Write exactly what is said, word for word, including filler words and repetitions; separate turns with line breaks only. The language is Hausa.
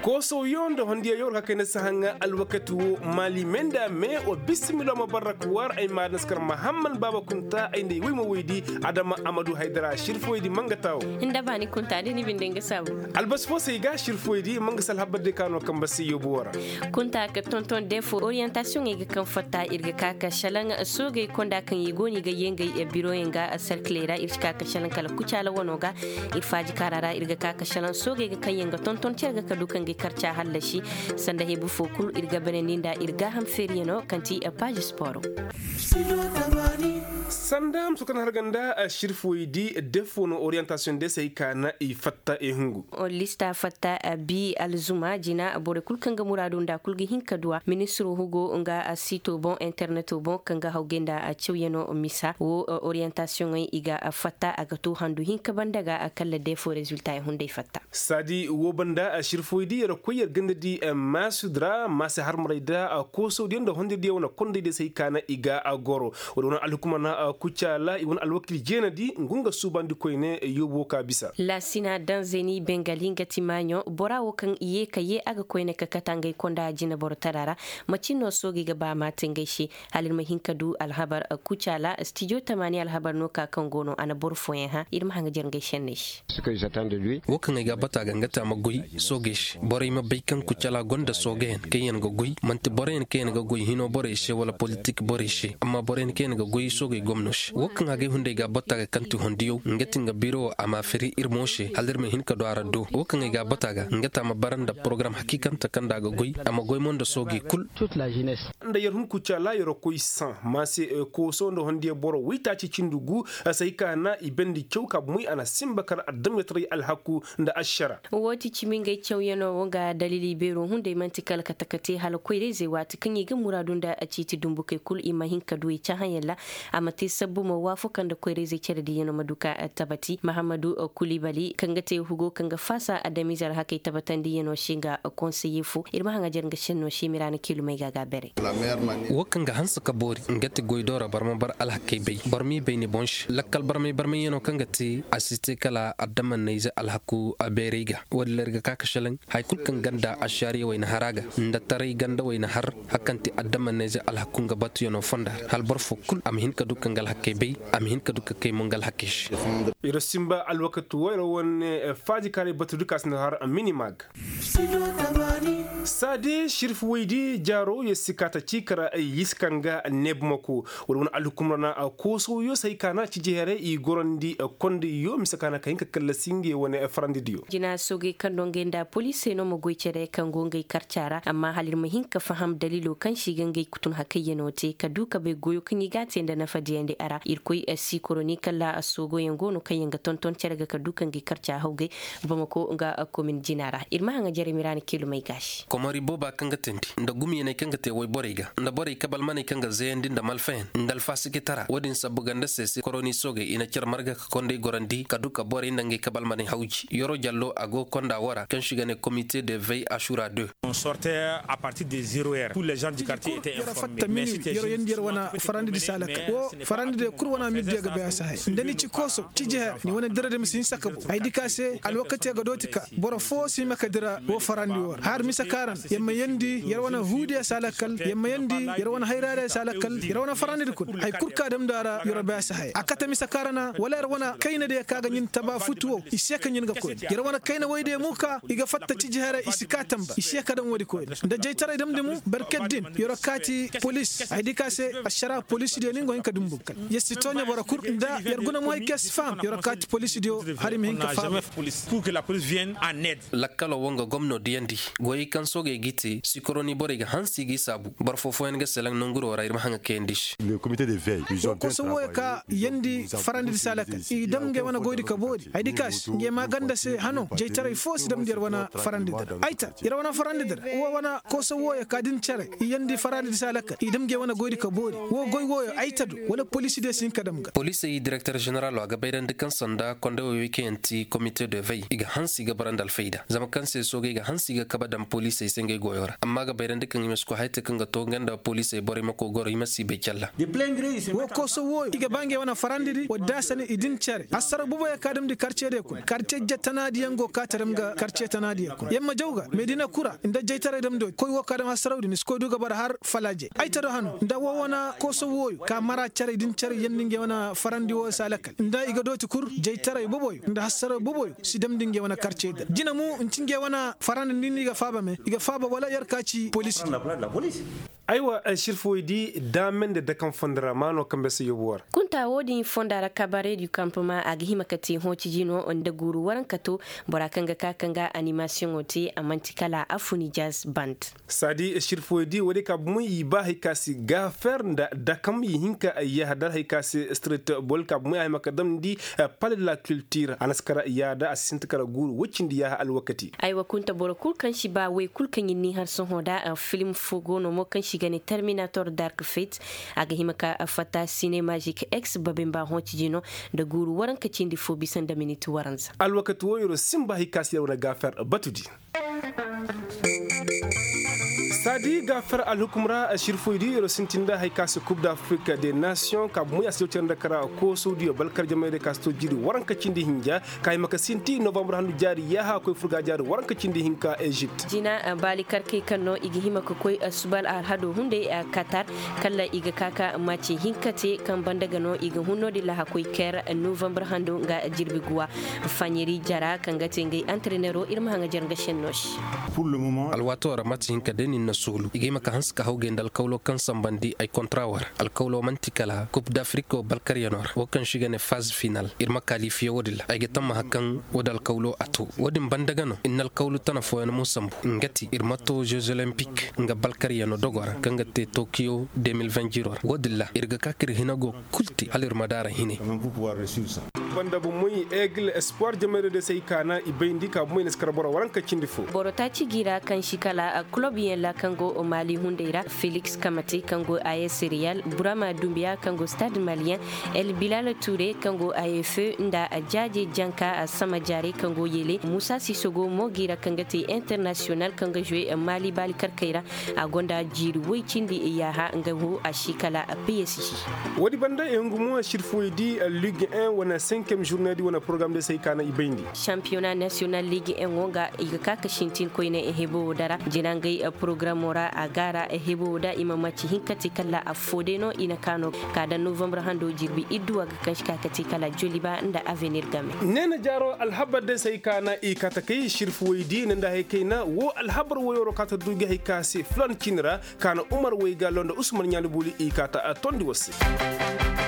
ko so yondo hondiya yor hakene sahanga alwakatu mali menda me o bismillah mubarak war ay madnaskar muhammad baba kunta ay ndey waymo waydi adama amadou haydara shirfoydi mangataw
inda bani kunta de ni bindenga sabu
albas fo sey ga shirfoydi mangasal habade kano kambasi yobu wara
kunta ka tonton defo orientation e kan fata irga kaka shalanga soge konda kan yigoni ga yenga e biro yenga cerclera irka ka shalan kala kucala wonoga irfaji karara irga kaka shalan soge ga kan yenga tonton cerga ka dukan ga karcha hallashi sanda hebu fokul irga beneninda irga ham feriyeno kanti a page sport
sandam sukan harganda a shirfoydi defo no orientation de sey kana e fatta e hungu
o lista fatta bi alzuma jina bore kulkan ga muradu da kulgi hinka duwa ministro hugo nga a sito bon internet bon kanga hawgenda a ciwyeno misa wo orientation ngai iga a fatta aga to handu hinka bandaga akalla defo resultat hunde fatta
sadi wo banda a shirfoydi yara koyar gandadi masudra masa harmaraida a koso dindo honde di wona konde de sey kana iga a goro wona alhukuma na kucala ibon alwakil jenadi ngunga subandi koyne yobo ka bisa
la sina danzeni bengali ngati manyo bora wokan iye kaye aga koyne ka katangay konda jina bor tarara macino sogi ga ba matingai shi halin mahinka du alhabar kucala studio tamani alhabar no ka kangono ana bor foyen ha irma hanga jerngay shennish
ce que j'attends de lui
wokan ga bata gangata magoy sogish boray ma baykan kucala gonda sogen kayen go goy manti boren kayen go goy hino bore she wala politique bore she amma boren kayen go goy sogi gomnosh wokan ga hunde ga bata ga kantu hondiyo ngati nga biro ama feri irmoshe halir ma hinka do arado wokan ga bata ga ngata ma baranda program hakikan ta kanda ga goy ama goy mondo sogi kul
toute la jeunesse
nda yer hun kucala yoro koy san mase ko so ndo hondiye boro wita ci cindugu sai kana ibendi chauka muy ana simbakar adam yatri alhaku nda ashara
woti ciminga chawyano wonga dalili bero hunde mantikal katakate hal koyre ze wati kan yiga muradun da a citi dumbuke kul imahin kadui cha hayalla amati sabbu ma wafukan da koyre ze cere di yano maduka tabati mahamadu kulibali kanga te hugo kanga fasa adami zar hakai tabatan di yano shinga conseiller fu irma hanga jerga shenno shimirana kilu mai gaga bere
wokan ga hansa kabori ngati goydora barma bar alhakai bay barmi bayni bonsh lakkal barmi barmi yano kanga ti asiste kala adaman neiza alhaku aberiga wadlerga kakashalan haykul kan ganda ashari wayna haraga nda tarai ganda wayna har hakanti adaman neiza alhakunga batu yano fonda hal barfo kul am hin kadu kangal hakke bay am hin kadu kay mongal hakish
iro simba alwakatu wayro won faji kare batu dukas na har minimag sade shirf waydi jaro yesikata cikara yiskanga nebmako won alukumrana ko so yo sai kana ci jere i gorondi kondi yo misakana kayin kala singe woni farandi dio
jina soge kando ngenda police no mo goicere kango ngai karcara amma halir mu hinka faham dalilo kan shigan ngai kutun hakayeno te kaduka be goyo kini gate nda na fadiyande ara irkoi asi koroni kala asogo yango no kayanga tonton cerga kaduka ngai karca hauge bamako nga komin jinara irma hanga jeremirani kilo mai gashi
komari boba kanga tendi nda gumi ne kanga te way boriga nda bori kabal mane kanga zendi nda malfen ndal fasike tara wadin sabuganda sese koroni soge ina cer marga konde gorandi kaduka bori ndangi kabal mane hauji yoro jallo ago konda wara kan shigane comité de veille Ashura deux
on sortait à partir de zéro heure tous les gens du quartier étaient informés
mais c'était yoro yendir wana farandi di salaka wo farandi de kurwana mi dega be asahay ndani ci koso ci je ni wona derede mi sin sakabu ay dikase al wakati ga dotika boro fo si makadira wo farandi wor har mi sakaran yamma yendi yar wana hude salakal yamma yendi yar wana hayrare salakal yar wana farandi de kun ay kurka dam dara yoro be asahay akata mi sakarana wala yar wana kayna de kaga nyin taba futuwo iseka nyin ga ko yar wana kayna wayde muka iga fatta ci jihara isikatamba iseka dan wadi ko da jeytare dam demu barkaddin yoro kati police ay dikase ashara police de ningo hinka dum bukkal yesti tonya bora kur da yar guna moy kes fam yoro kati police de harim hinka fam
pour que la police vienne en aide
lakkalo wonga gomno diandi goyi kan soge giti sikoroni boriga hansi gi sabu bar fofo en ga selang nonguro wara irma hanga kendish
le comité de veille ils ont
ko so woka yendi farandi salaka idam nge wana goydi ka bodi ay dikas nge maganda se hano jeytare fos dam der wana farandi aita ira wana farandi der wo wana ko so woya kadin cere yendi farandi salaka idam nge wana goydi ka bodi wo goy woyo aita do wala police de sin kadam ga
police yi directeur général wa ga baydan dikan sanda konde wo weekend comité de veille iga hansi ga barandal faida zama kan se soge ga hansi ga kaba dan police sai ngai goyora amma ga bayran dikan yimas ko haita kan ga to ganda police bore mako goro yimasi be kyalla
wo ko so wo iga bange wana farandidi wo dasani idin chere asara bubo ya kadam di quartier de kun quartier jatana diyango kataram ga quartier tanadi kun yamma jawga medina kura inda jeytare dam do koy wo kadam asaraudi mis ko duga bar har falaje ay tado hanu nda wo wana ko so wo ka mara chere idin chere yenninge wana farandi wo salakal nda iga doti kur jeytare buboy nda hasara buboy si dem dinge wana quartier de jina mu ntinge wana farandi ninni ga faba me iga faba wala yar kaci police
aiwa shirfoidi damen da dakan fondara mano kambe su yobuwar
kunta wodi fondara kabare du campement agi himakati hoci jino onda guru waran kato borakanga kakanga animation oti amantikala afuni jazz band
sadi shirfoidi wodi ka mu yiba hikasi gafer da dakam yihinka ya hadar hikasi street ball ka mu ay makadam di palais de la culture anaskara yada asintikara guru wacindi ya alwakati
aiwa kunta borokul kan shi ba we kulkan yinni har son hoda film fogo no mo kan shi gani Terminator Dark Fate aga himaka afata Cinemagic X babemba honci jino da guru waran kacindi fo bisan da minute waranza
alwakati woyro simba hikasi ya gafer batudi sadi gafar alhukumra shirfoidi ro sintinda hay kasu coupe d'Afrique des nations ka mu yasio tenda kara ko saudio balkar jamade kasto jiri waranka cindi hinja kay maka sinti novembre handu jari yaha koy furga jari waranka cindi hinka Egypt
jina bali karke kanno igi himaka koy subal al hado hunde a Qatar kala iga kaka maci hinkate kan bandaga no iga hunodi la hakoy ker novembre handu nga jirbi guwa fanyeri jara kan gate ngai entraîneur irma hanga jarga shennosh
pour le moment alwato ramati hinka denin sulu igi maka hanska hawgen dal kawlo kan sambandi ay kontrawar al kawlo mantikala coupe d'Afrique balkar yanor wakan shigane phase final irma qualifié wodil ay getam hakan wodal kawlo ato wodin bandagano innal kawlo tana foyan musambu ngati irmato jeux olympiques nga balkar yano dogora kanga te Tokyo deux mille vingt jiror wodilla irga kakir hinago kulti alir madara hine
banda bu muy aigle espoir jamere de seykana ibendi ka muy neskarabora waranka cindifo
borota cigira kan shikala club yella kango o Mali hundeira Felix Kamati kango A S Real Burama Doumbia kango Stade Malien El Bilal Touré kango A F E nda Adjaje Janka Samajare kango Yele Moussa Sissogo Mogira kangati international kanga jouer Mali Bali Karkaira agonda jiru wicindi yaha ngahu ashikala P S G
wadi banda engumo shirfoidi Ligue un wana cinquième journée di wana programme de seykana ibendi
championnat national Ligue un wonga iga kaka shintin koine ehebo dara jinangai programme ora agara ehebo da imamaci hinkati kala afodeno ina kano kada novembre hando jirbi iddu aga kashka kati kala joliba nda avenir game
nena jaro alhabar de seykana i katakai shirfoidi nda hekena wo alhabar woyoro kata duga hikasi flan kinra kana umar weyga londa usman nyalubuli i kata tondi wasi